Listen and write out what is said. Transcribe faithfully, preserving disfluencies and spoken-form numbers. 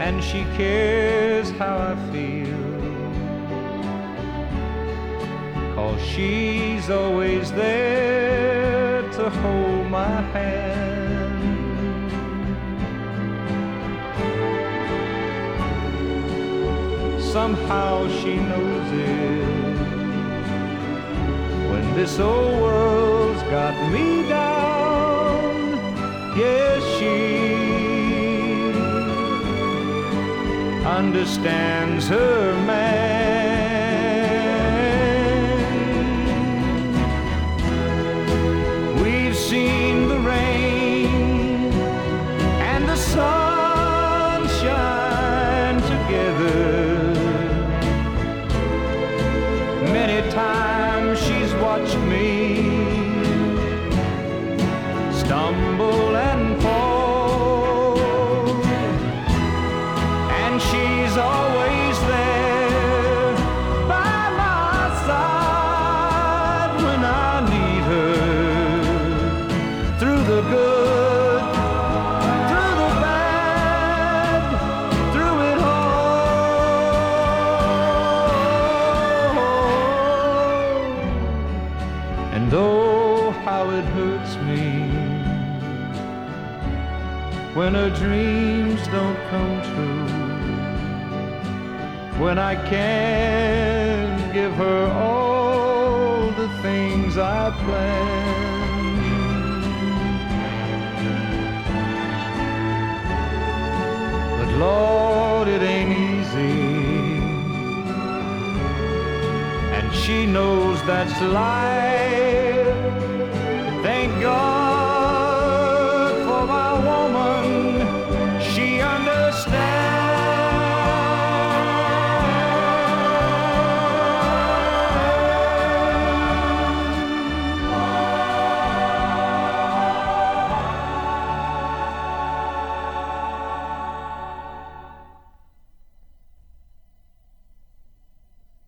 and she cares how I feel, 'cause she's always there to hold my hand. Somehow she knows it, when this old world's got me down. Yes, she understands her man. We've seen the rain and the sunshine together. Many times she's watched me stumble and fall, and she's always there by my side when I need her. Through the good, through the bad, through it all. And oh, how it hurts me when her dreams don't come true, when I can't give her all the things I planned. But Lord, it ain't easy, and she knows that's life. Thank God for my woman, she understands.